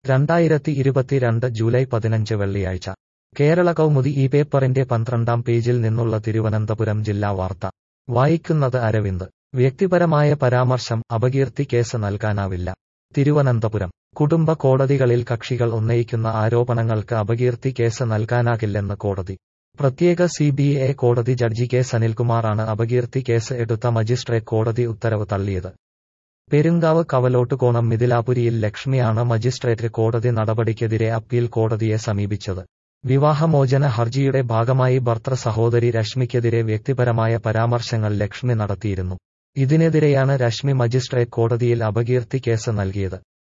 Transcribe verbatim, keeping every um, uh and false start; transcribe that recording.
രണ്ടായിരത്തി ഇരുപത്തിരണ്ട് ജൂലൈ പതിനഞ്ച് വെള്ളിയാഴ്ച കേരള കൗമുദി ഈ പേപ്പറിന്റെ പന്ത്രണ്ടാം പേജിൽ നിന്നുള്ള തിരുവനന്തപുരം ജില്ലാ വാർത്ത വായിക്കുന്നത് അരവിന്ദ്. വ്യക്തിപരമായ പരാമർശം, അപകീർത്തി കേസ് നൽകാനാവില്ല. തിരുവനന്തപുരം കുടുംബ കോടതികളിൽ കക്ഷികൾ ഉന്നയിക്കുന്ന ആരോപണങ്ങൾക്ക് അപകീർത്തി കേസ് നൽകാനാകില്ലെന്ന് കോടതി. പ്രത്യേക സി ബി ഐ കോടതി ജഡ്ജി കെ സനിൽകുമാറാണ് അപകീർത്തി കേസ് എടുത്ത മജിസ്ട്രേറ്റ് കോടതി ഉത്തരവ് തള്ളിയത്. പെരുങ്കാവ് കവലോട്ടുകോണം മിഥിലാപുരിയിൽ ലക്ഷ്മിയാണ് മജിസ്ട്രേറ്റ് കോടതി നടപടിക്കെതിരെ അപ്പീൽ കോടതിയെ സമീപിച്ചത്. വിവാഹമോചന ഹർജിയുടെ ഭാഗമായി ഭർതൃ സഹോദരി രശ്മിക്കെതിരെ വ്യക്തിപരമായ പരാമർശങ്ങൾ ലക്ഷ്മി നടത്തിയിരുന്നു. ഇതിനെതിരെയാണ് രശ്മി മജിസ്ട്രേറ്റ് കോടതിയിൽ അപകീർത്തി കേസ് നൽകിയത്.